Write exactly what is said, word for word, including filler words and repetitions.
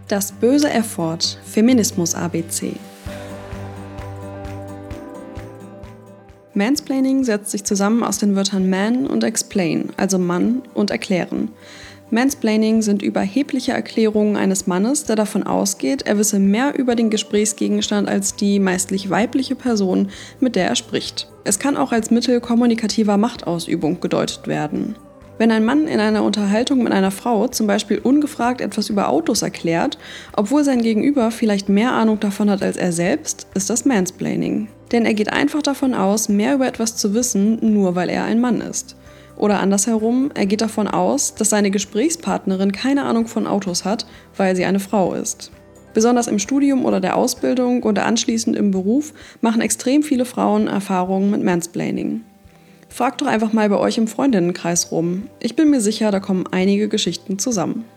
Das böse F-Wort, Feminismus-A B C. Mansplaining setzt sich zusammen aus den Wörtern man und explain, also Mann und erklären. Mansplaining sind überhebliche Erklärungen eines Mannes, der davon ausgeht, er wisse mehr über den Gesprächsgegenstand als die meistlich weibliche Person, mit der er spricht. Es kann auch als Mittel kommunikativer Machtausübung gedeutet werden. Wenn ein Mann in einer Unterhaltung mit einer Frau zum Beispiel ungefragt etwas über Autos erklärt, obwohl sein Gegenüber vielleicht mehr Ahnung davon hat als er selbst, ist das Mansplaining. Denn er geht einfach davon aus, mehr über etwas zu wissen, nur weil er ein Mann ist. Oder andersherum, er geht davon aus, dass seine Gesprächspartnerin keine Ahnung von Autos hat, weil sie eine Frau ist. Besonders im Studium oder der Ausbildung und anschließend im Beruf machen extrem viele Frauen Erfahrungen mit Mansplaining. Fragt doch einfach mal bei euch im Freundinnenkreis rum. Ich bin mir sicher, da kommen einige Geschichten zusammen.